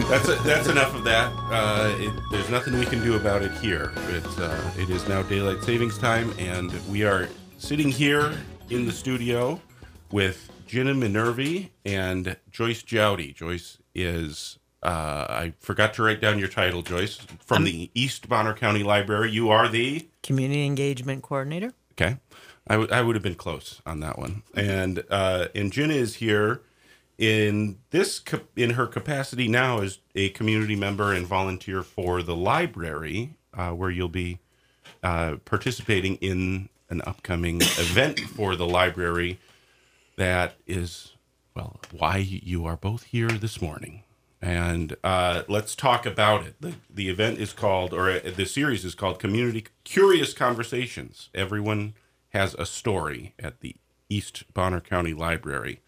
That's enough of that. There's nothing we can do about it here. It is now daylight savings time, and we are sitting here in the studio with Jenna Minervi and Joyce Jowdy. Joyce is, I forgot to write down your title, Joyce, from the East Bonner County Library. You are the Community Engagement Coordinator. Okay. I would have been close on that one. And Jenna is here in her capacity now as a community member and volunteer for the library, where you'll be participating in an upcoming event for the library. That is, well, why you are both here this morning. And let's talk about it. The event is called, or the series is called Community Curious Conversations. Everyone has a story at the East Bonner County Library.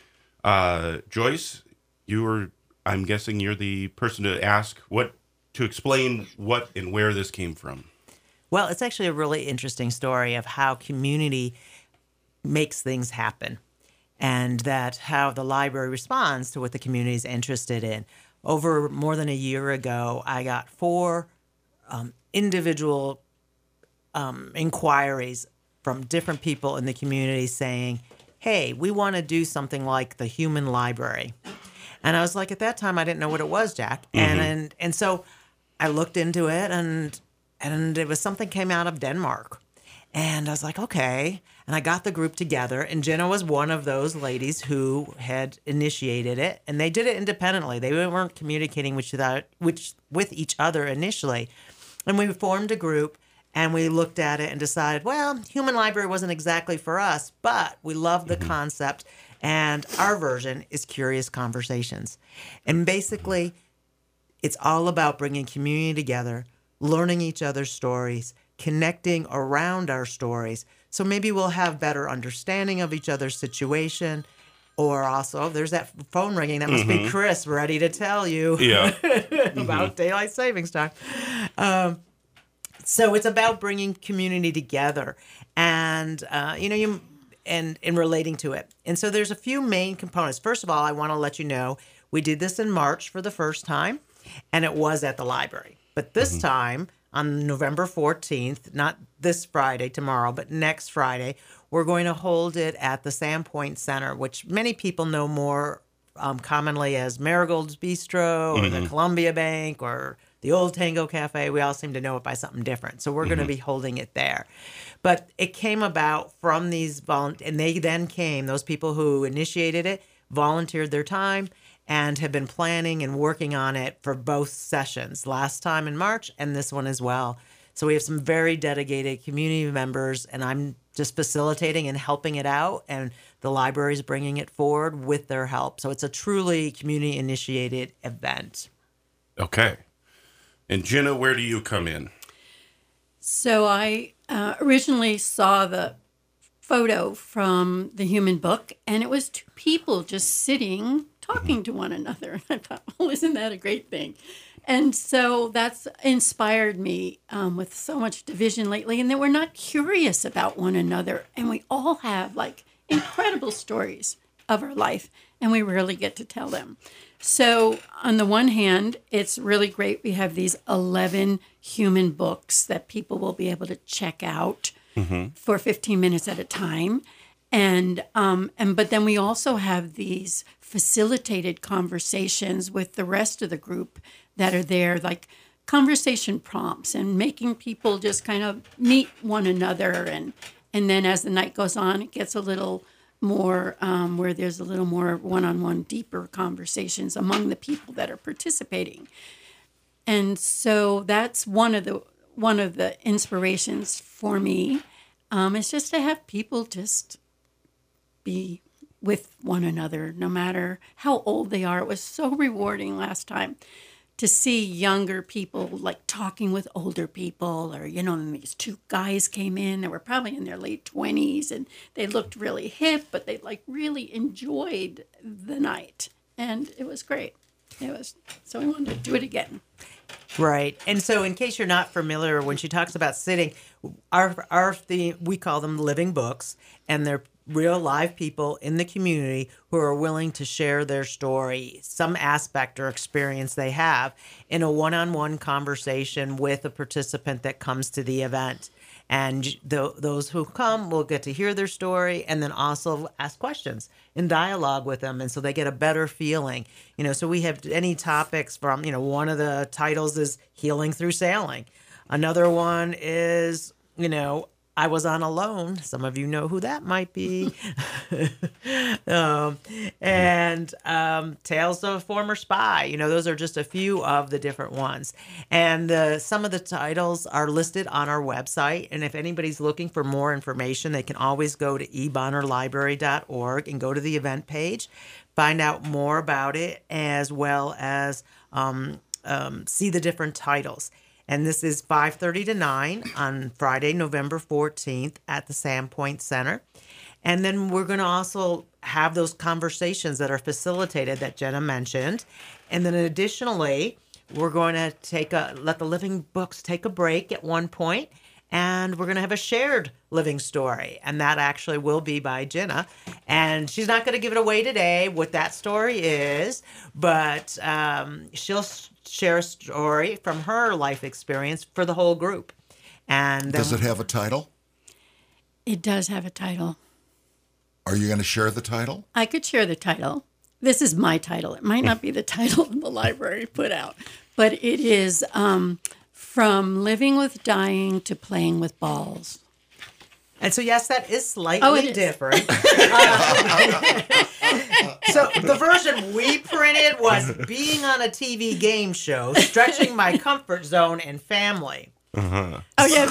Joyce, I'm guessing you're the person to explain what and where this came from. Well, it's actually a really interesting story of how community makes things happen, and that how the library responds to what the community is interested in. Over more than a year ago, I got 4 individual inquiries from different people in the community saying, hey, we want to do something like the human library. And I was like, at that time, I didn't know what it was, Jack. Mm-hmm. And so I looked into it, and it was something came out of Denmark. And I was like, okay. And I got the group together, and Jenna was one of those ladies who had initiated it. And they did it independently. They weren't communicating with each other initially. And we formed a group, and we looked at it and decided, well, human library wasn't exactly for us, but we love the concept. And our version is Curious Conversations. And basically, it's all about bringing community together, learning each other's stories, connecting around our stories. So maybe we'll have better understanding of each other's situation. Or also, there's that phone ringing. That must be Chris ready to tell you about daylight savings time. So it's about bringing community together and, and relating to it. And so there's a few main components. First of all, I want to let you know, we did this in March for the first time, and it was at the library. But this time, on November 14th, not this Friday, tomorrow, but next Friday, we're going to hold it at the Sandpoint Center, which many people know more commonly as Marigold's Bistro or the Columbia Bank or the Old Tango Cafe. We all seem to know it by something different. So we're going to be holding it there. But it came about from these and they then came, those people who initiated it, volunteered their time, and have been planning and working on it for both sessions, last time in March and this one as well. So we have some very dedicated community members, and I'm just facilitating and helping it out, and the library's bringing it forward with their help. So it's a truly community-initiated event. Okay. And Jenna, where do you come in? So I originally saw the photo from the Human Book, and it was 2 people just sitting, talking to one another. And I thought, well, isn't that a great thing? And so that's inspired me with so much division lately, and that we're not curious about one another. And we all have like incredible stories of our life, and we rarely get to tell them. So on the one hand, it's really great. We have these 11 human books that people will be able to check out for 15 minutes at a time. And but then we also have these facilitated conversations with the rest of the group that are there, like conversation prompts and making people just kind of meet one another. And then as the night goes on, it gets a little more where there's a little more one-on-one, deeper conversations among the people that are participating. And so that's one of the inspirations for me. It's just to have people just be with one another, no matter how old they are. It was so rewarding last time to see younger people like talking with older people, or, and these 2 guys came in that were probably in their late 20s, and they looked really hip, but they like really enjoyed the night. And it was great. So we wanted to do it again. Right. And so in case you're not familiar, when she talks about sitting, our theme, we call them living books, and they're real live people in the community who are willing to share their story, some aspect or experience they have in a one-on-one conversation with a participant that comes to the event. And those who come will get to hear their story and then also ask questions in dialogue with them. And so they get a better feeling. So we have any topics from, one of the titles is Healing Through Sailing. Another one is, I was on alone. Some of you know who that might be. And Tales of a Former Spy. Those are just a few of the different ones. And some of the titles are listed on our website. And if anybody's looking for more information, they can always go to ebonnerlibrary.org and go to the event page, find out more about it, as well as see the different titles. And this is 5:30 to 9 on Friday, November 14th at the Sandpoint Center. And then we're going to also have those conversations that are facilitated that Jenna mentioned. And then additionally, we're going to let the Living Books take a break at one point, and we're going to have a shared living story. And that actually will be by Jenna. And she's not going to give it away today what that story is, but she'll share a story from her life experience for the whole group. And does it have a title? It does have a title. Are you going to share the title? I could share the title. This is my title. It might not be the title the library put out, but it is From Living with Dying to Playing with Balls. And so, yes, that is slightly different. So the version we printed was being on a TV game show, stretching my comfort zone and family. Uh-huh. Oh, yeah,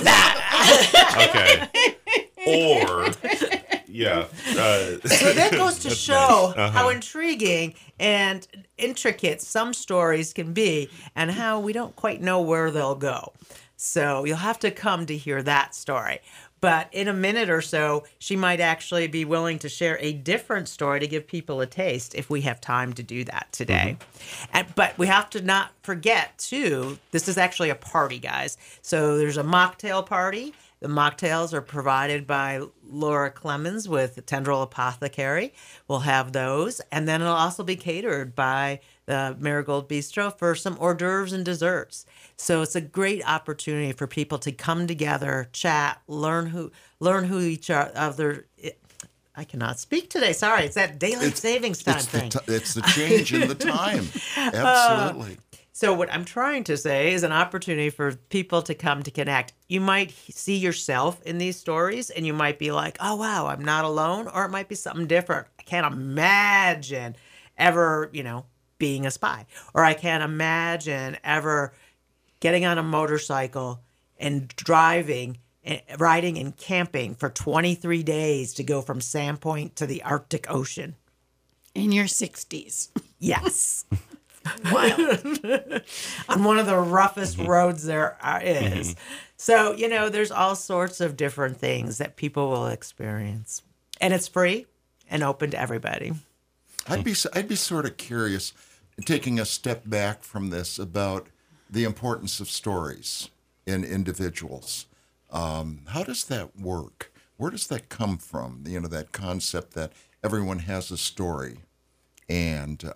that. Okay. Or, yeah. So that goes to show how intriguing and intricate some stories can be and how we don't quite know where they'll go. So you'll have to come to hear that story. But in a minute or so, she might actually be willing to share a different story to give people a taste if we have time to do that today. But we have to not forget, too, this is actually a party, guys. So there's a mocktail party. The mocktails are provided by Laura Clemens with Tendril Apothecary. We'll have those. And then it'll also be catered by the Marigold Bistro for some hors d'oeuvres and desserts. So it's a great opportunity for people to come together, chat, learn who each other. I cannot speak today. Sorry, it's that daylight savings time thing. It's the change in the time. Absolutely. So what I'm trying to say is an opportunity for people to come to connect. You might see yourself in these stories and you might be like, oh, wow, I'm not alone. Or it might be something different. I can't imagine ever, being a spy. Or I can't imagine ever getting on a motorcycle and driving, riding and camping for 23 days to go from Sandpoint to the Arctic Ocean. In your 60s. Yes. Wild. On one of the roughest roads there is. So, there's all sorts of different things that people will experience. And it's free and open to everybody. I'd be sort of curious, taking a step back from this, about the importance of stories in individuals. How does that work? Where does that come from? That concept that everyone has a story. And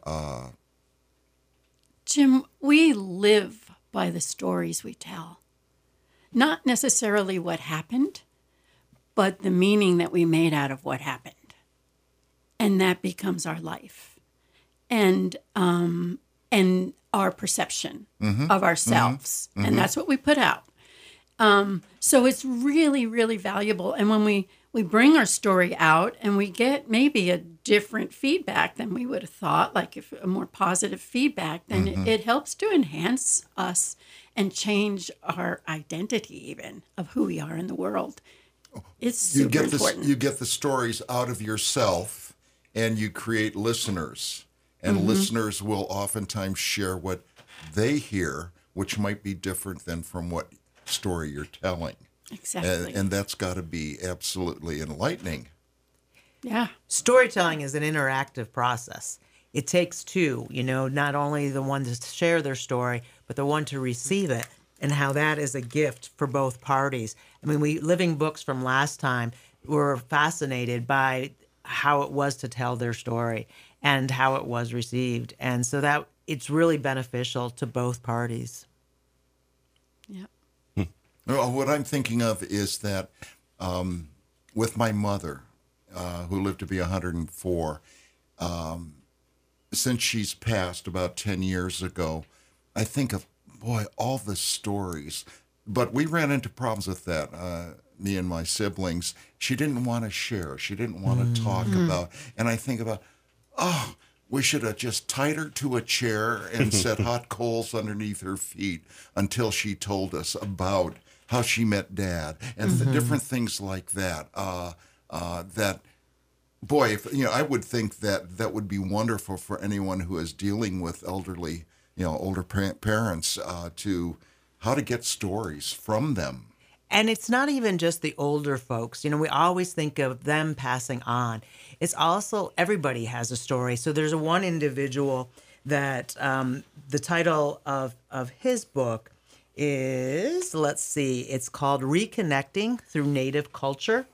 Jim, we live by the stories we tell. Not necessarily what happened, but the meaning that we made out of what happened. And that becomes our life. And our perception of ourselves. And that's what we put out. So it's really, really valuable. And when we bring our story out and we get maybe a different feedback than we would have thought, like if a more positive feedback, then it helps to enhance us and change our identity even of who we are in the world. It's super important. You get the stories out of yourself and you create listeners. And listeners will oftentimes share what they hear, which might be different than from what story you're telling. Exactly. And that's got to be absolutely enlightening. Yeah. Storytelling is an interactive process. It takes two, not only the one to share their story, but the one to receive it, and how that is a gift for both parties. I mean, Living Books from last time, were fascinated by how it was to tell their story and how it was received. And so that it's really beneficial to both parties. Yeah. Well, what I'm thinking of is that with my mother, who lived to be 104, since she's passed about 10 years ago, I think of, boy, all the stories. But we ran into problems with that, me and my siblings. She didn't want to share. She didn't want to talk about. And I think about, oh, we should have just tied her to a chair and set hot coals underneath her feet until she told us about how she met Dad and the different things like that. That, boy, if, I would think that that would be wonderful for anyone who is dealing with elderly, older parents, to how to get stories from them. And it's not even just the older folks. We always think of them passing on. It's also everybody has a story. So there's one individual that the title of his book is, let's see, it's called Reconnecting Through Native Culture.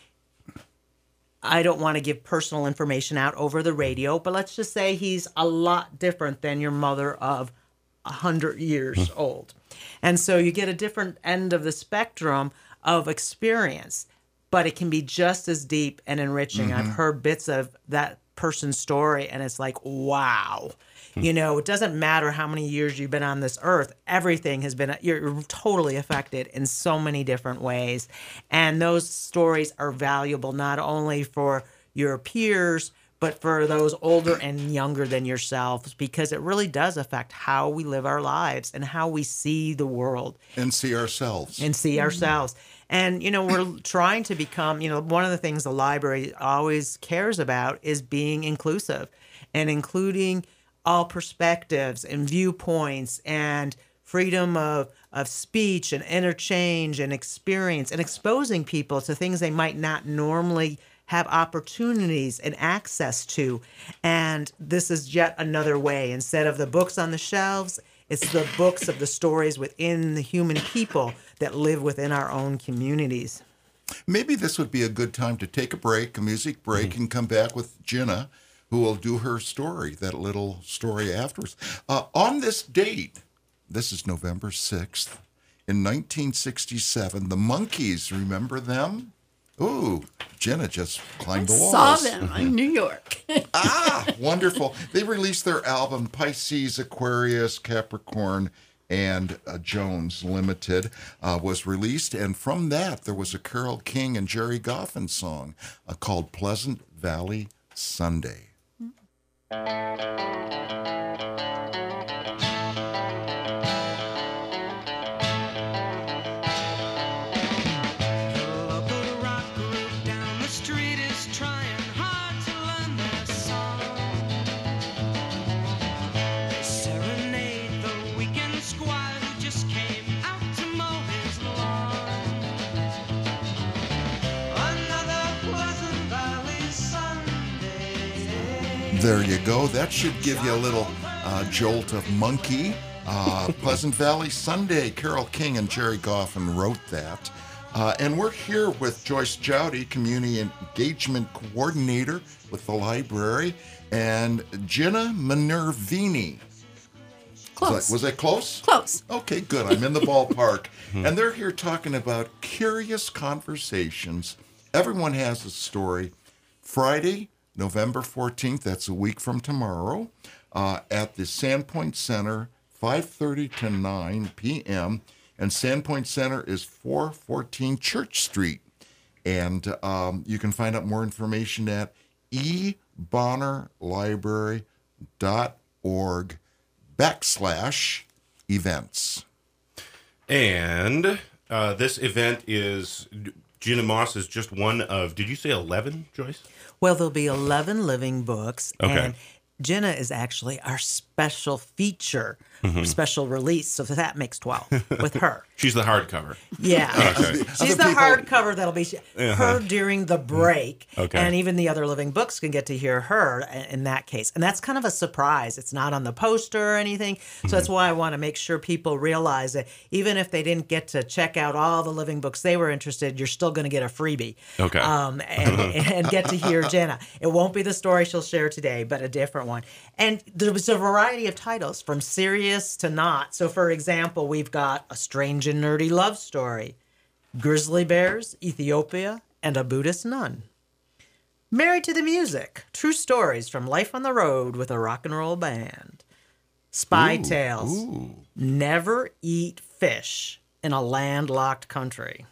I don't want to give personal information out over the radio, but let's just say he's a lot different than your mother of 100 years old. And so you get a different end of the spectrum of experience, but it can be just as deep and enriching. I've heard bits of that person's story, and it's like, wow. It doesn't matter how many years you've been on this earth. Everything has been, you're totally affected in so many different ways. And those stories are valuable not only for your peers, but for those older and younger than yourselves, because it really does affect how we live our lives and how we see the world. And see ourselves. And, we're trying to become, one of the things the library always cares about is being inclusive and including all perspectives and viewpoints and freedom of speech and interchange and experience and exposing people to things they might not normally have opportunities and access to. And this is yet another way. Instead of the books on the shelves, it's the books of the stories within the human people that live within our own communities. Maybe this would be a good time to take a music break, and come back with Jenna, who will do her story, that little story afterwards. On this date, this is November 6th, in 1967, the Monkees, remember them? Ooh, Jenna just climbed the walls. Saw them in New York. Wonderful. They released their album Pisces, Aquarius, Capricorn, and Jones Limited was released. And from that, there was a Carole King and Jerry Goffin song called Pleasant Valley Sunday. There you go. That should give you a little jolt of Monkey. Pleasant Valley Sunday. Carole King and Jerry Goffin wrote that. And we're here with Joyce Jowdy, Community Engagement Coordinator with the library, and Jenna Minervini. Close. Was that close? Close. Okay, good. I'm in the ballpark. And they're here talking about curious conversations. Everyone has a story. Friday, November 14th, that's a week from tomorrow, at the Sandpoint Center, 5:30 to 9 p.m. And Sandpoint Center is 414 Church Street. And you can find out more information at ebonnerlibrary.org/events. And this event is, Jenna Moss is just one of, did you say 11, Joyce? Well, there'll be 11 living books. Okay. And Jenna is actually our special feature special release, so that makes 12 with her. She's the hardcover. Yeah. Okay. She's the hardcover that'll be her during the break. Okay. And even the other living books can get to hear her in that case. And that's kind of a surprise. It's not on the poster or anything. So that's why I want to make sure people realize that even if they didn't get to check out all the living books they were interested, you're still going to get a freebie. Okay. And get to hear Jenna. It won't be the story she'll share today, but a different one. And there was a variety of titles from serious to not. So, for example, we've got A Strange and Nerdy Love Story, Grizzly Bears, Ethiopia, and a Buddhist Nun. Married to the Music, True Stories from Life on the Road with a Rock and Roll Band. Spy Tales, Never Eat Fish in a Landlocked Country.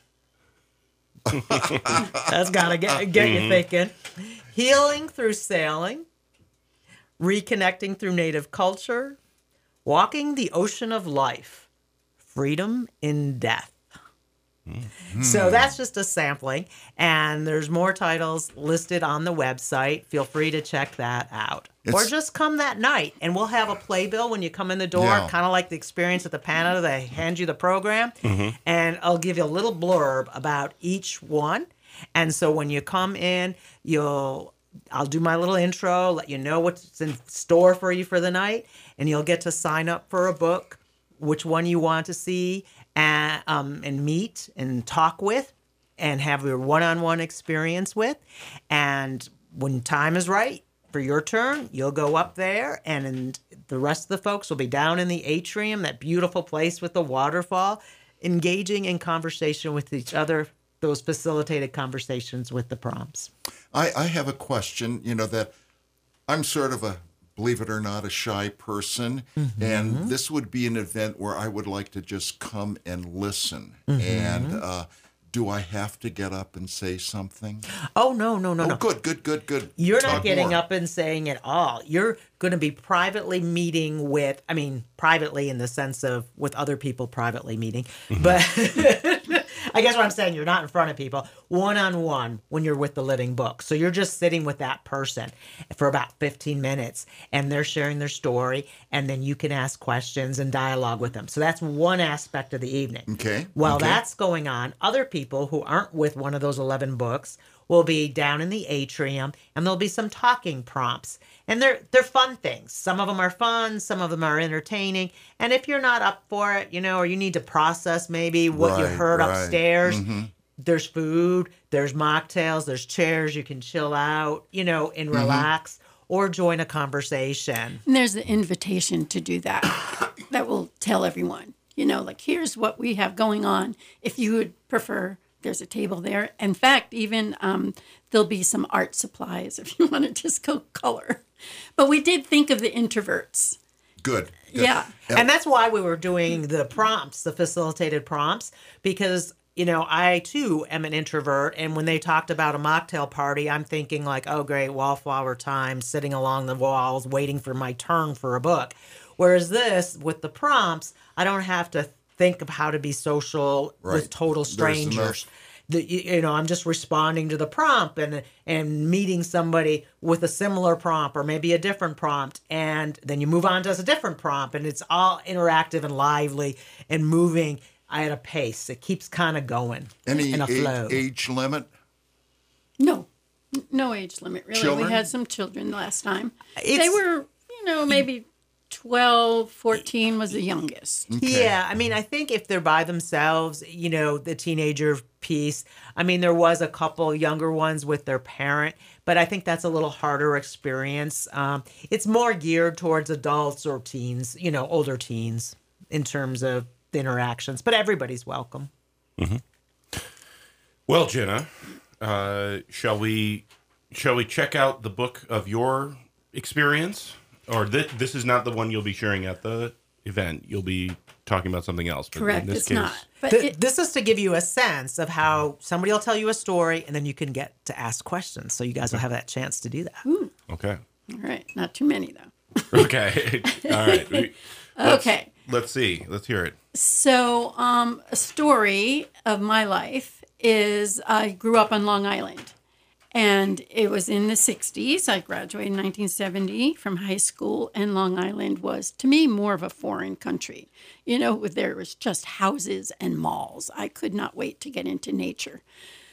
That's got to get you thinking. Healing Through Sailing, Reconnecting Through Native Culture, Walking the Ocean of Life, Freedom in Death. So that's just a sampling, and there's more titles listed on the website. Feel free to check that out. Or just come that night, and we'll have a playbill when you come in the door, kind of like the experience at the Panada. They hand you the program, and I'll give you a little blurb about each one. And so when you come in, I'll do my little intro, let you know what's in store for you for the night, and you'll get to sign up for a book, which one you want to see, and meet and talk with and have your one-on-one experience with. And when time is right for your turn, you'll go up there, and the rest of the folks will be down in the atrium, that beautiful place with the waterfall, engaging in conversation with each other, those facilitated conversations with the prompts. I have a question, that I'm sort of believe it or not, a shy person. And this would be an event where I would like to just come and listen. And do I have to get up and say something? Oh, no. Good. You're Talk not getting more. up and saying it all. You're going to be privately meeting with, privately in the sense of with other people privately meeting. But I guess what I'm saying, you're not in front of people, one-on-one when you're with the living book. So you're just sitting with that person for about 15 minutes, and they're sharing their story, and then you can ask questions and dialogue with them. So that's one aspect of the evening. Okay. While that's going on, other people who aren't with one of those 11 books will be down in the atrium, and there'll be some talking prompts. And they're fun things. Some of them are fun, some of them are entertaining. And if you're not up for it, or you need to process maybe what you heard upstairs, there's food, there's mocktails, there's chairs, you can chill out, and relax or join a conversation. And there's the invitation to do that. That will tell everyone, here's what we have going on. If you would prefer, there's a table there. In fact, even there'll be some art supplies if you want to just go color. But we did think of the introverts. Good. Yeah. And that's why we were doing the prompts, the facilitated prompts, because, I too am an introvert. And when they talked about a mocktail party, I'm thinking like, oh, great, wallflower time, sitting along the walls, waiting for my turn for a book. Whereas this, with the prompts, I don't have to think of how to be social with total strangers. I'm just responding to the prompt and meeting somebody with a similar prompt or maybe a different prompt. And then you move on to a different prompt, and it's all interactive and lively and moving at a pace. It keeps kind of going in a flow. Age limit? No age limit, really. Children? We had some children last time. They were, maybe 12, 14 was the youngest. Okay. Yeah, I think if they're by themselves, the teenager piece, there was a couple younger ones with their parent, but I think that's a little harder experience. It's more geared towards adults or teens, older teens in terms of the interactions, but everybody's welcome. Well, Jenna, shall we check out the book of your experience? Or this is not the one you'll be sharing at the event. You'll be talking about something else. But Correct, in this it's case, not. But This is to give you a sense of how somebody will tell you a story, and then you can get to ask questions. So you guys will have that chance to do that. Okay. all right, not too many though. Okay. All right. Okay. Let's see. Let's hear it. So, a story of my life is I grew up on Long Island, And it was in the 60s. I graduated in 1970 from high school, and Long Island was, to me, more of a foreign country. You know, there was just houses and malls. I could not wait to get into nature.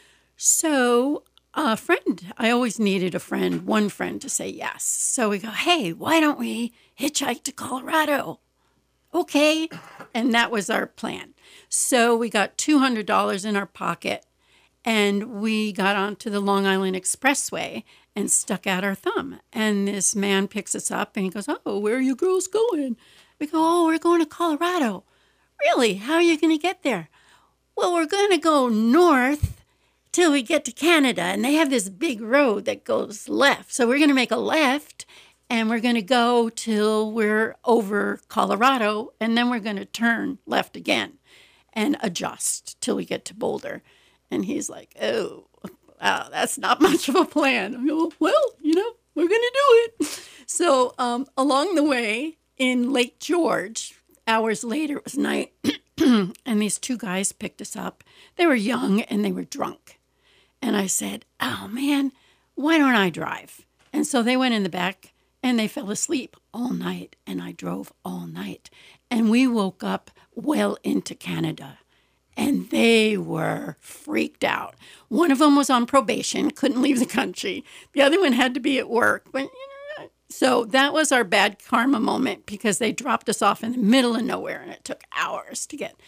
So a friend, I always needed a friend, one friend to say yes. So we go, hey, why don't we hitchhike to Colorado? Okay. And that was our plan. So we got $200 in our pocket, and we got onto the Long Island Expressway and stuck out our thumb. And this man picks us up and he goes, oh, where are you girls going? We go, oh, we're going to Colorado. Really? How are you going to get there? Well, we're going to go north till we get to Canada. And they have this big road that goes left. So we're going to make a left, and we're going to go till we're over Colorado. And then we're going to turn left again and adjust till we get to Boulder. And he's like, oh, wow, that's not much of a plan. I go, well, you know, we're going to do it. So along the way in Lake George, hours later, it was night, and these two guys picked us up. They were young and they were drunk. And I said, oh, man, why don't I drive? And so they went in the back and they fell asleep all night, and I drove all night. And we woke up well into Canada. And they were freaked out. One of them was on probation, couldn't leave the country. The other one had to be at work. But, so that was our bad karma moment, because they dropped us off in the middle of nowhere, and it took hours to get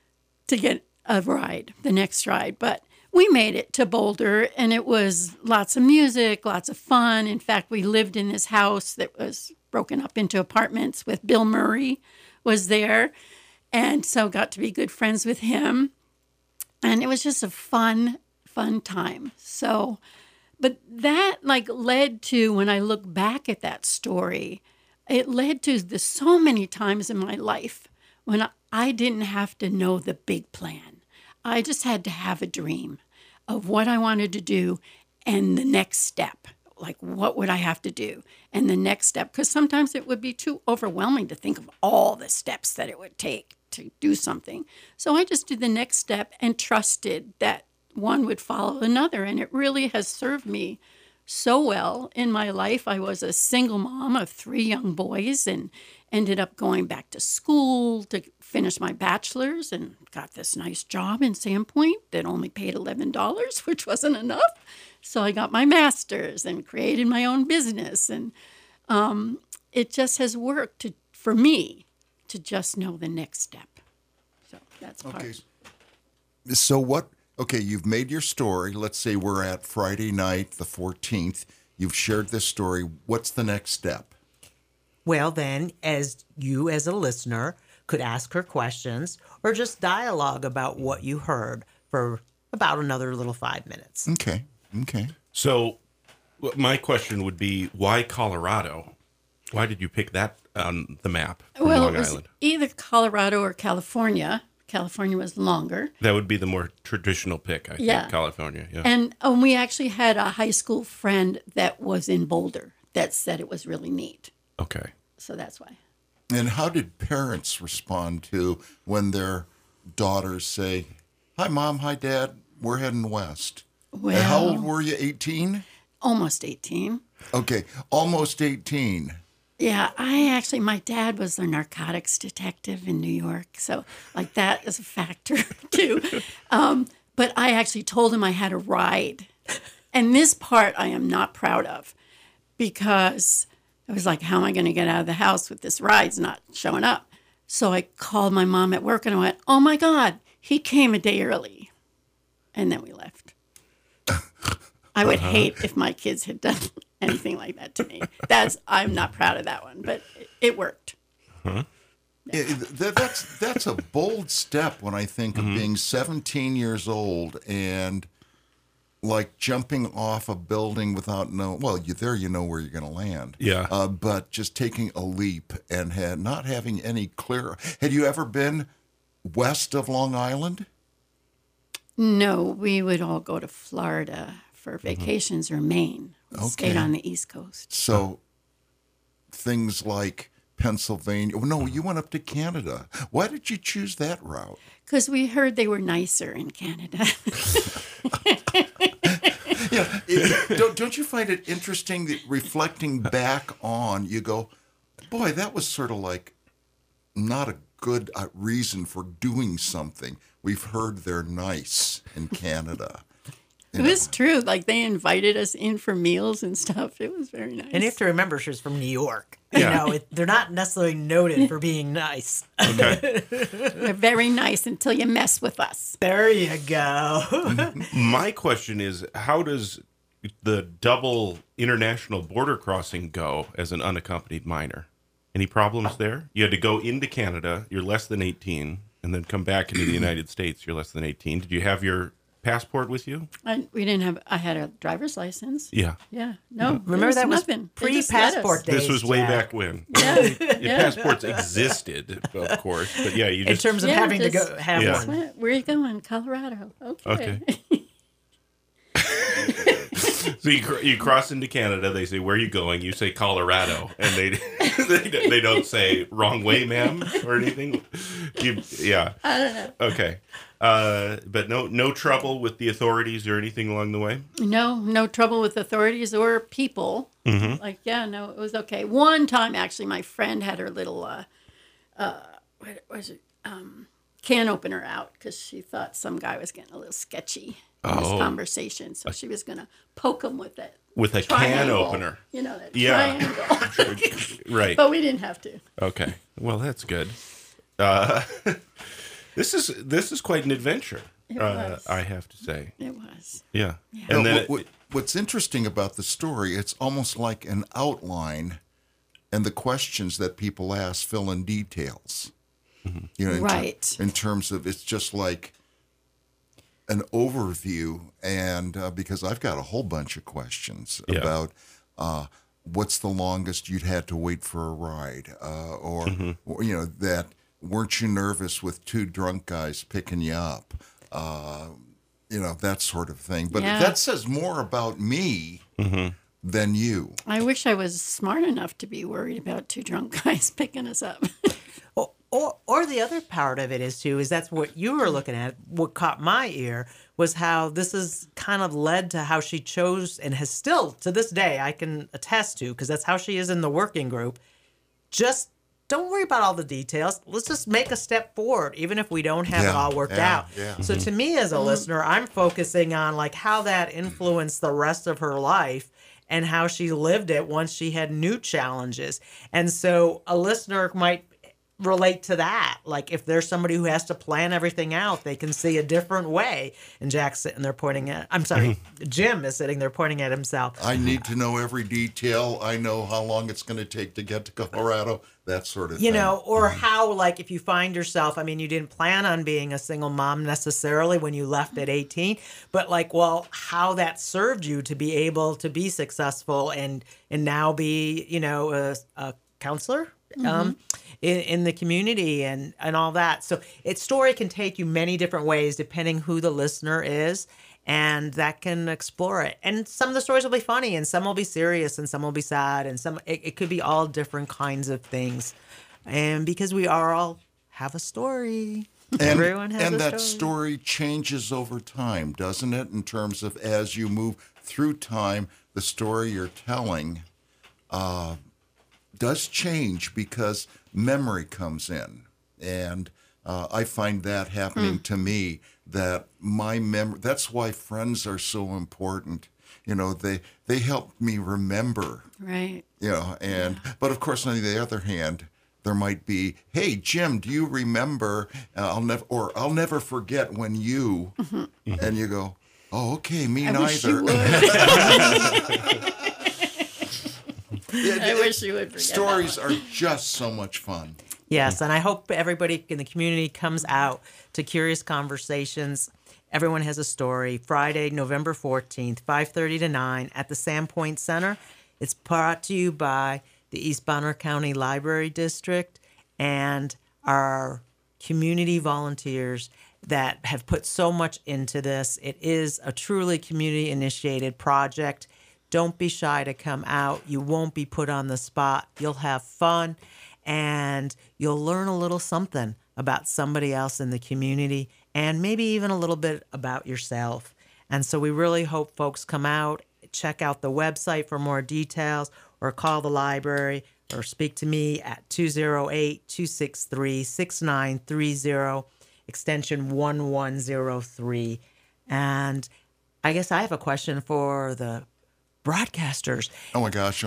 a ride, the next ride. But we made it to Boulder, and it was lots of music, lots of fun. In fact, we lived in this house that was broken up into apartments with Bill Murray was there. And so got to be good friends with him. And it was just a fun time. So, but that led to, when I look back at that story, it led to so many times in my life when I didn't have to know the big plan. I just had to have a dream of what I wanted to do and the next step. Like, what would I have to do? And the next step, because sometimes it would be too overwhelming to think of all the steps that it would take to do something. So I just did the next step and trusted that one would follow another. And it really has served me so well in my life. I was a single mom of 3 young boys and ended up going back to school to finish my bachelor's, and got this nice job in Sandpoint that only paid $11, which wasn't enough. So I got my master's and created my own business. And it just has worked for me to just know the next step. So that's part. Okay. So what, okay, you've made your story. Let's say we're at Friday night, the 14th. You've shared this story. What's the next step? Well, then, as you as a listener could ask her questions or just dialogue about what you heard for about another little 5 minutes. Okay. So my question would be, why Colorado? Why did you pick that on the map from Well, Long it was Island? either Colorado or California. California was longer. That would be the more traditional pick, I Yeah. think, California. Yeah. And we actually had a high school friend that was in Boulder that said it was really neat. Okay. So that's why. And how did parents respond to when their daughters say, hi, Mom, hi, Dad, we're heading west? Well, And how old were you, 18? almost 18. Okay, almost 18. Yeah, my dad was a narcotics detective in New York. So that is a factor too. But I actually told him I had a ride. And this part I am not proud of, because I was like, how am I going to get out of the house with this ride's not showing up? So I called my mom at work and I went, oh my God, he came a day early. And then we left. I would hate if my kids had done anything like that to me. I'm not proud of that one, but it worked. Huh? That's a bold step when I think of being 17 years old and jumping off a building without you know where you're going to land. Yeah. But just taking a leap and not having any clear. Had you ever been west of Long Island? No, we would all go to Florida for vacations or Maine. We stayed on the East Coast. So things like Pennsylvania. Oh, no, you went up to Canada. Why did you choose that route? Because we heard they were nicer in Canada. Yeah, Don't you find it interesting that reflecting back on, you go, boy, that was sort of like not a good reason for doing something. We've heard they're nice in Canada. It was true. Like they invited us in for meals and stuff. It was very nice. And you have to remember, she's from New York. Yeah. You know, they're not necessarily noted for being nice. Okay. We're very nice until you mess with us. There you go. My question is, how does the double international border crossing go as an unaccompanied minor? Any problems there? You had to go into Canada, you're less than 18, and then come back into the United States, you're less than 18. Did you have your passport with you? We didn't have. I had a driver's license. Yeah. Yeah. No. Remember that was nothing. They just let us. pre-passport days. This was way Jack. back when. Yeah. Your passports existed, of course, but yeah, you In just terms of Yeah, having to just- go have Yeah. one. Where are you going? Colorado. Okay. So you cross into Canada. They say, "Where are you going?" You say Colorado, and they don't say "wrong way, ma'am" or anything. Yeah. I don't know. Okay. But no trouble with the authorities or anything along the way. No trouble with authorities or people. Mm-hmm. Like, yeah, no, it was okay. One time, actually, my friend had her little, what was it, can opener out because she thought some guy was getting a little sketchy in this Oh. conversation. So she was going to poke him with it. With a can Triangle. opener. You know, that Yeah. triangle. Right. But we didn't have to. Okay. Well, that's good. This is quite an adventure. It was. I have to say. It was. Yeah. No, And then what's interesting about the story, it's almost like an outline, and the questions that people ask fill in details. You know, Right. in terms of, it's just like an overview, and because I've got a whole bunch of questions Yeah. about what's the longest you'd had to wait for a ride, or you know, that weren't you nervous with two drunk guys picking you up, you know, that sort of thing. But Yeah. that says more about me than you. I wish I was smart enough to be worried about two drunk guys picking us up. Or the other part of it is too, is that's what you were looking at. What caught my ear was how this is kind of led to how she chose and has still to this day, I can attest to, because that's how she is in the working group. Just don't worry about all the details. Let's just make a step forward, even if we don't have it Yeah, all worked yeah, out. yeah. So to me as a listener, I'm focusing on like how that influenced the rest of her life and how she lived it once she had new challenges. And so a listener might relate to that. Like if there's somebody who has to plan everything out, they can see a different way. And Jack's sitting there pointing at, I'm sorry, Jim is sitting there pointing at himself. I need to know every detail. I know how long it's going to take to get to Colorado, that sort of thing. You know, or how, like, if you find yourself, I mean, you didn't plan on being a single mom necessarily when you left at 18, but like, well, how that served you to be able to be successful and now be, you know, a counselor in the community and all that. So its story can take you many different ways depending who the listener is. And that can explore it. And some of the stories will be funny, and some will be serious, and some will be sad, and some it could be all different kinds of things. And because we are all have a story, everyone has and a that story. story changes over time, doesn't it? In terms of as you move through time, the story you're telling does change because memory comes in. And I find that happening to me, that my memory, that's why friends are so important. You know, they help me remember, Right. you know, and, but of course, on the other hand, there might be, hey, Jim, do you remember, I'll never forget when you, and you go, oh, okay, me I wish neither. you would. I wish you would forget Stories are just so much fun. Yes, and I hope everybody in the community comes out to Curious Conversations. Everyone has a story. Friday, November 14th, 5:30 to 9 at the Sandpoint Center. It's brought to you by the East Bonner County Library District and our community volunteers that have put so much into this. It is a truly community-initiated project. Don't be shy to come out. You won't be put on the spot. You'll have fun. And you'll learn a little something about somebody else in the community and maybe even a little bit about yourself. And so we really hope folks come out. check out the website for more details, or call the library, or speak to me at 208-263-6930, extension 1103. And I guess I have a question for the broadcasters. Oh my gosh.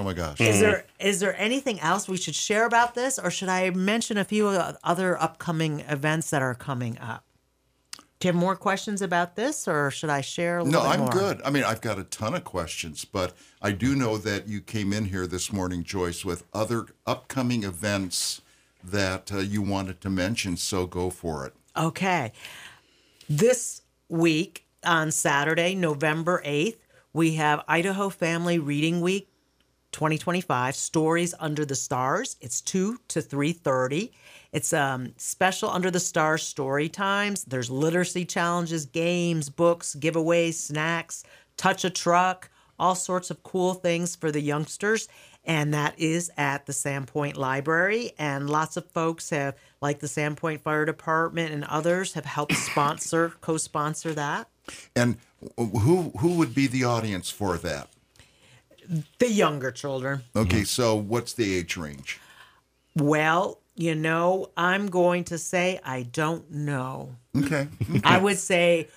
Is there anything else we should share about this, or should I mention a few other upcoming events that are coming up? Do you have more questions about this, or should I share a little No, bit more? I'm good. I mean, I've got a ton of questions, but I do know that you came in here this morning, Joyce, with other upcoming events that you wanted to mention, so go for it. Okay. This week on Saturday, November 8th, we have Idaho Family Reading Week 2025, Stories Under the Stars. It's 2 to 3:30. It's special Under the Stars story times. There's literacy challenges, games, books, giveaways, snacks, touch a truck, all sorts of cool things for the youngsters. And that is at the Sandpoint Library. And lots of folks have, like the Sandpoint Fire Department and others, have helped co-sponsor that. And who would be the audience for that? The younger children. Okay, so what's the age range? Well, I'm going to say I don't know. Okay. I would say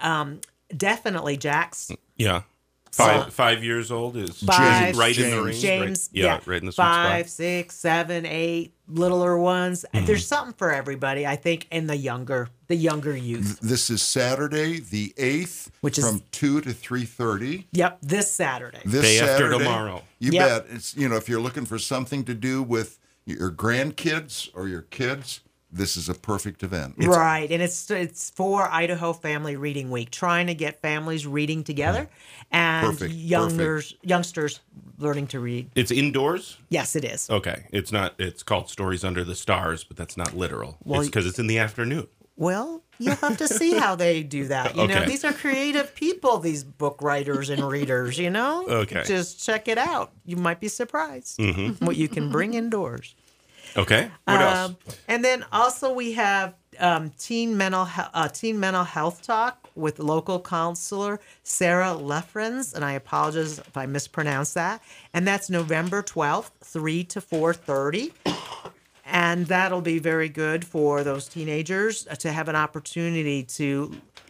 definitely Jack's. Yeah. So- 5 years old is Five, right in the range. James, right in the sweet 5, spot. 6, 7, 8, littler ones. There's something for everybody, I think, in the younger youth. This is Saturday, the 8th, Which is- from 2 to 3:30. Yep, this Saturday. This Day after Saturday, tomorrow. You Yep. bet. It's if you're looking for something to do with your grandkids or your kids, this is a perfect event. Right, and it's for Idaho Family Reading Week, trying to get families reading together and Perfect, youngsters learning to read. It's indoors? Yes, it is. Okay. It's not. It's called Stories Under the Stars, but that's not literal. Well, it's because it's in the afternoon. Well, you'll have to see how they do that. Okay. These are creative people, these book writers and readers, Okay. Just check it out. You might be surprised what you can bring indoors. Okay. What else? And then also we have teen mental health talk with local counselor Sarah Lefrens, and I apologize if I mispronounced that. And that's November 12th, 3 to 4:30. And that'll be very good for those teenagers to have an opportunity to,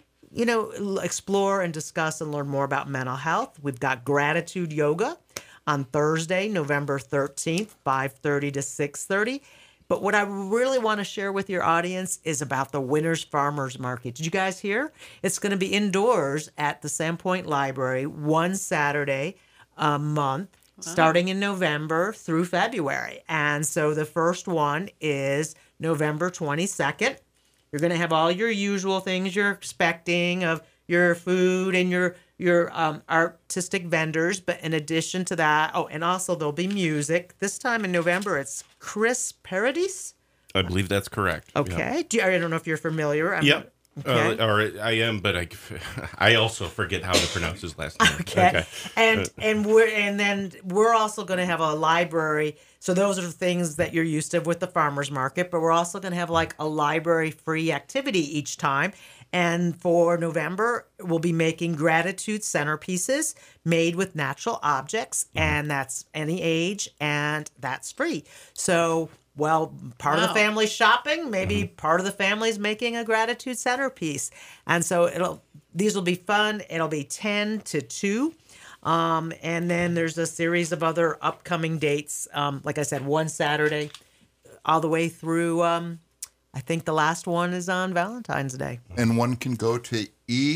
explore and discuss and learn more about mental health. We've got gratitude yoga on Thursday, November 13th, 5:30 to 6:30. But what I really want to share with your audience is about the Winners Farmers Market. Did you guys hear? It's going to be indoors at the Sandpoint Library one Saturday a month, starting in November through February. And so the first one is November 22nd. You're going to have all your usual things you're expecting of your food and your artistic vendors, but in addition to that, and also there'll be music. This time in November, it's Chris Paradis. I believe that's correct. Okay. I don't know if you're familiar. Yep. Okay. Or I am, but I also forget how to pronounce his last name. Okay. And we're also going to have a library. So those are the things that you're used to with the farmers market, but we're also going to have like a library free activity each time. And for November, we'll be making gratitude centerpieces made with natural objects, and that's any age, and that's free. So, part of the family's shopping, maybe part of the family's making a gratitude centerpiece. And so these will be fun. It'll be 10 to 2. And then there's a series of other upcoming dates. Like I said, one Saturday all the way through, I think the last one is on Valentine's Day. And one can go to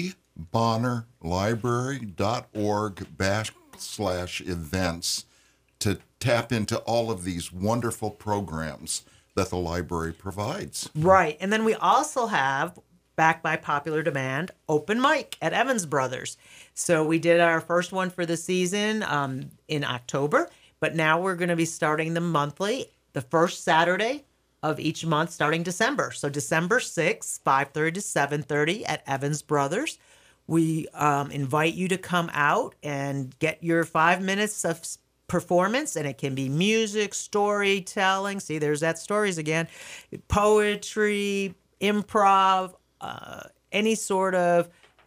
ebonnerlibrary.org/events to tap into all of these wonderful programs that the library provides. Right. And then we also have, backed by popular demand, open mic at Evans Brothers. So we did our first one for the season in October, but now we're going to be starting them monthly, the first Saturday of each month starting December. So December 6th, 5:30 to 7:30 at Evans Brothers. We invite you to come out and get your 5 minutes of performance, and it can be music, storytelling. See, there's that stories again. Poetry, improv, any sort of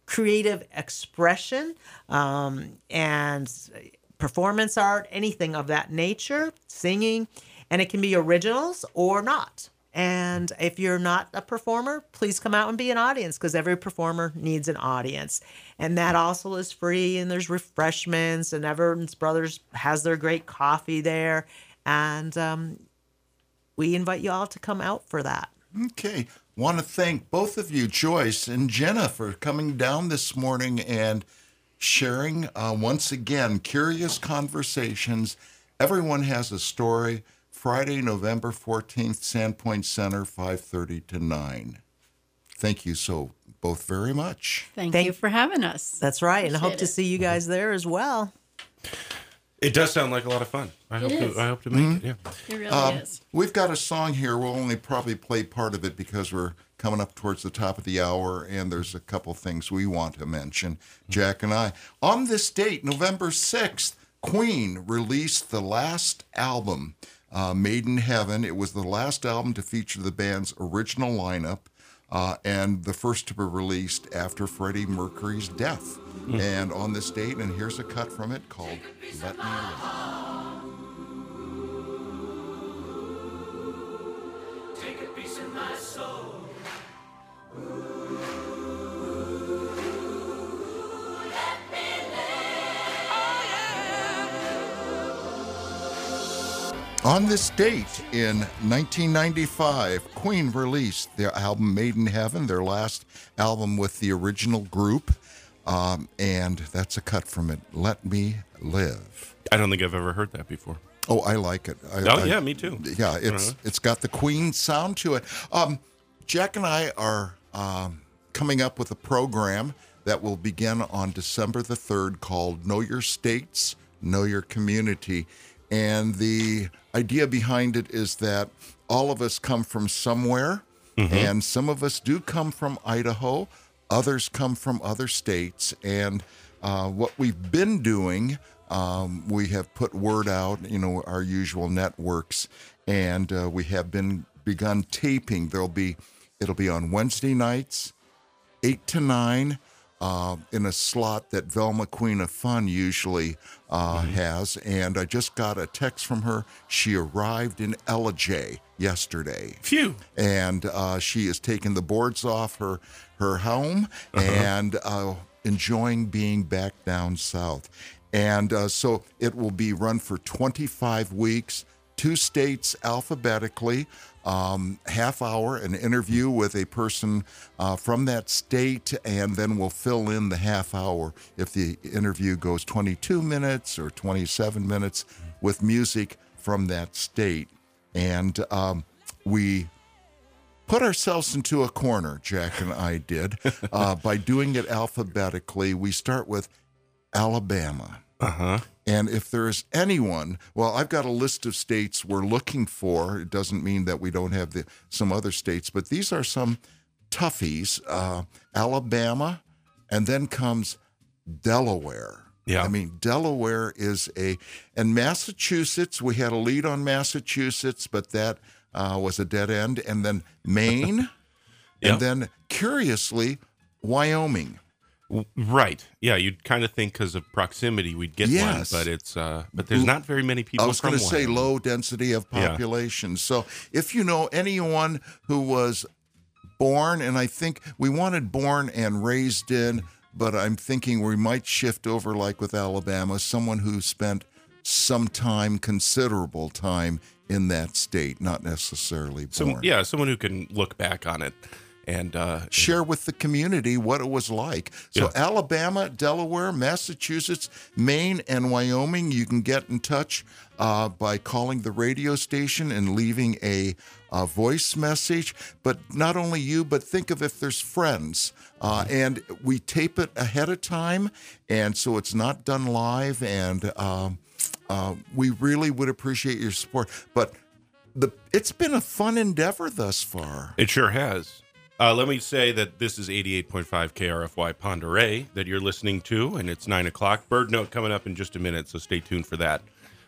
creative expression and performance art, anything of that nature, singing, and it can be originals or not. And if you're not a performer, please come out and be an audience, because every performer needs an audience. And that also is free, and there's refreshments, and Everton's Brothers has their great coffee there. And we invite you all to come out for that. Okay. Want to thank both of you, Joyce and Jenna, for coming down this morning and sharing, once again, Curious Conversations. Everyone has a story. Friday, November 14th, Sandpoint Center, 5:30 to 9. Thank you so both very much. Thank you for having us. That's right. And I hope Appreciate to it. see you guys there as well. It does sound like a lot of fun. I hope to make it. Yeah. It really is. We've got a song here. We'll only probably play part of it because we're coming up towards the top of the hour, and there's a couple things we want to mention, Jack and I. On this date, November 6th, Queen released the last album, Made in Heaven. It was the last album to feature the band's original lineup, and the first to be released after Freddie Mercury's death. And on this date, and here's a cut from it called Let Me Live. Take a piece of my soul. On this date in 1995, Queen released their album Made in Heaven, their last album with the original group, and that's a cut from it, Let Me Live. I don't think I've ever heard that before. Oh, I like it. Yeah, me too. Yeah, it's got the Queen sound to it. Jack and I are coming up with a program that will begin on December the 3rd called Know Your States, Know Your Community. And the idea behind it is that all of us come from somewhere, and some of us do come from Idaho, others come from other states. And what we've been doing, we have put word out, our usual networks, and we have begun taping. It'll be on Wednesday nights, 8 to 9. In a slot that Velma Queen of Fun usually has. And I just got a text from her. She arrived in Ellijay yesterday. Phew. And she is taking the boards off her home and enjoying being back down south. And so it will be run for 25 weeks, 2 states alphabetically. Half hour, an interview with a person from that state, and then we'll fill in the half hour if the interview goes 22 minutes or 27 minutes with music from that state. And we put ourselves into a corner, Jack and I did, by doing it alphabetically. We start with Alabama. And if there is anyone, well, I've got a list of states we're looking for. It doesn't mean that we don't have some other states, but these are some toughies. Alabama, and then comes Delaware. Yeah. I mean, Delaware is and Massachusetts, we had a lead on Massachusetts, but that was a dead end. And then Maine, and then, curiously, Wyoming. Right. Yeah, you'd kind of think because of proximity we'd get one, but there's not very many people. I was going to say low density of population. So if you know anyone who was born, and I think we wanted born and raised in, but I'm thinking we might shift over like with Alabama, someone who spent some time, considerable time in that state, not necessarily born. Someone who can look back on it and share with the community what it was like. So Alabama, Delaware, Massachusetts, Maine, and Wyoming, you can get in touch by calling the radio station and leaving a voice message. But not only you, but think of if there's friends. And we tape it ahead of time, and so it's not done live, and we really would appreciate your support. But it's been a fun endeavor thus far. It sure has. Let me say that this is 88.5 KRFY Ponderay that you're listening to, and it's 9 o'clock. Bird Note coming up in just a minute, so stay tuned for that.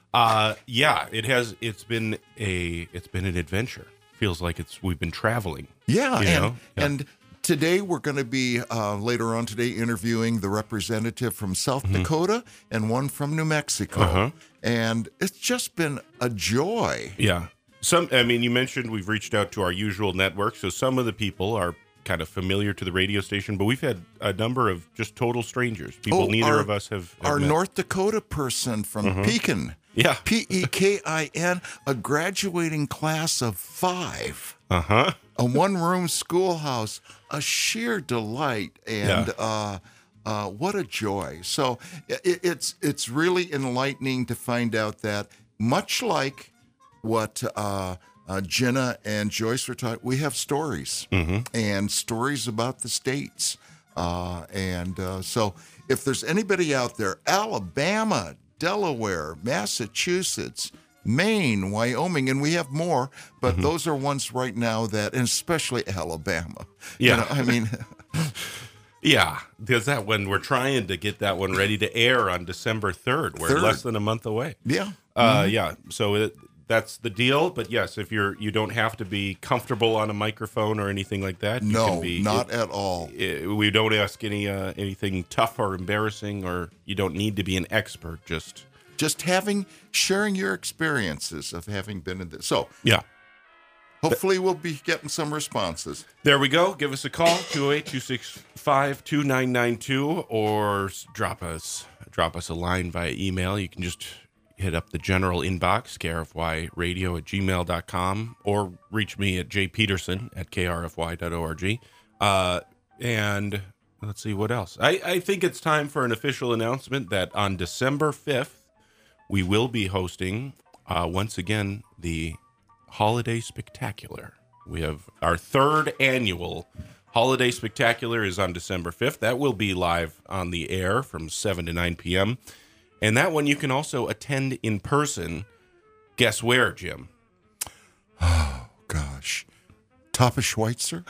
It has. It's been an adventure. Feels like we've been traveling. And Today, we're going to be, later on today, interviewing the representative from South Dakota and one from New Mexico. And it's just been a joy. Yeah. You mentioned we've reached out to our usual network, so some of the people are kind of familiar to the radio station, but we've had a number of just total strangers, people neither of us have Our met. North Dakota person from Pekin. Yeah. Pekin, a graduating class of 5. Uh-huh. A one-room schoolhouse, a sheer delight, and what a joy. So it's really enlightening to find out that, much like what Jenna and Joyce were talking, we have stories and stories about the states. So if there's anybody out there, Alabama, Delaware, Massachusetts, Maine, Wyoming, and we have more, but those are ones right now that, and especially Alabama. Yeah. Yeah, because that one, we're trying to get that one ready to air on December 3rd. We're less than a month away. Yeah. Yeah, so that's the deal. But yes, if you don't have to be comfortable on a microphone or anything like that. You can be, not at all. We don't ask anything tough or embarrassing, or you don't need to be an expert. Just sharing your experiences of having been in this. So yeah. Hopefully we'll be getting some responses. There we go. Give us a call, 208-265-2992, or drop us a line via email. You can just hit up the general inbox, krfyradio@gmail.com, or reach me at jpeterson@krfy.org. And let's see what else. I think it's time for an official announcement that on December 5th, we will be hosting, once again, the Holiday Spectacular. We have our 3rd annual Holiday Spectacular is on December 5th. That will be live on the air from 7 to 9 p.m. And that one you can also attend in person. Guess where, Jim? Oh, gosh. Tapa Schweitzer?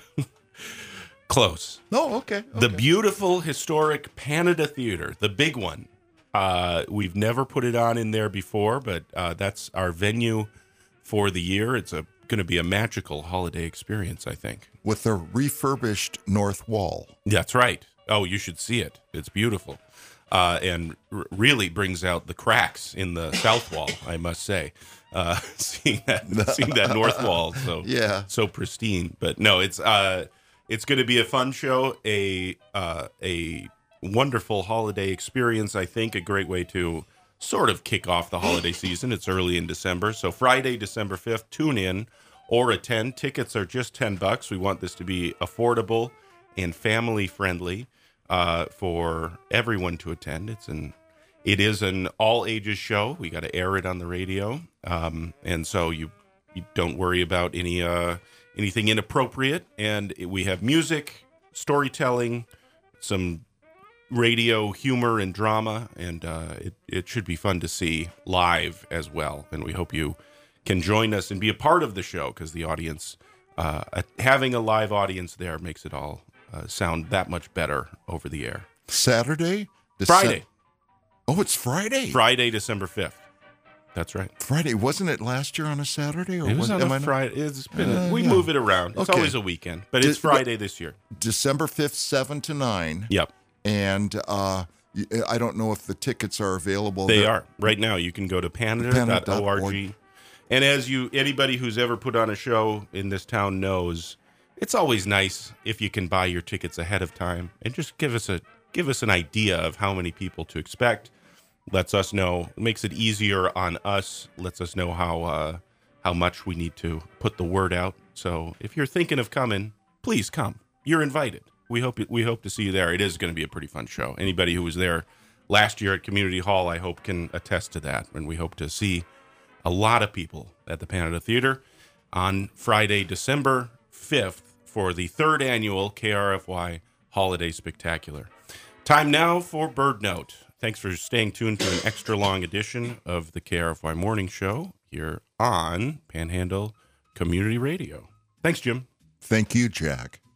Close. Oh, okay. The beautiful, historic Panada Theater, the big one. We've never put it on in there before, but that's our venue for the year. It's going to be a magical holiday experience, I think. With a refurbished north wall. That's right. Oh, you should see it. It's beautiful. And really brings out the cracks in the south wall, I must say. Seeing that north wall, so pristine. But no, it's going to be a fun show, a wonderful holiday experience, I think, a great way to sort of kick off the holiday season. It's early in December. So Friday, December 5th, tune in or attend. Tickets are just $10. We want this to be affordable and family friendly for everyone to attend. It is an all ages show. We got to air it on the radio. And so you don't worry about anything inappropriate. And we have music, storytelling, some radio humor and drama, and it should be fun to see live as well. And we hope you can join us and be a part of the show, because the audience, having a live audience there makes it all sound that much better over the air. Saturday? Friday. Oh, it's Friday. Friday, December 5th. That's right. Friday. Wasn't it last year on a Saturday? Or it was on a Friday. It's been we move it around. It's always a weekend, but it's Friday this year. December 5th, 7 to 9. Yep. And I don't know if the tickets are available. They are. Right now, you can go to Panada.org. And as anybody who's ever put on a show in this town knows, it's always nice if you can buy your tickets ahead of time and just give us an idea of how many people to expect. Lets us know. It makes it easier on us. Lets us know how much we need to put the word out. So if you're thinking of coming, please come. You're invited. We hope to see you there. It is going to be a pretty fun show. Anybody who was there last year at Community Hall, I hope, can attest to that. And we hope to see a lot of people at the Panada Theater on Friday, December 5th for the 3rd annual KRFY Holiday Spectacular. Time now for Bird Note. Thanks for staying tuned to an extra long edition of the KRFY Morning Show here on Panhandle Community Radio. Thanks, Jim. Thank you, Jack.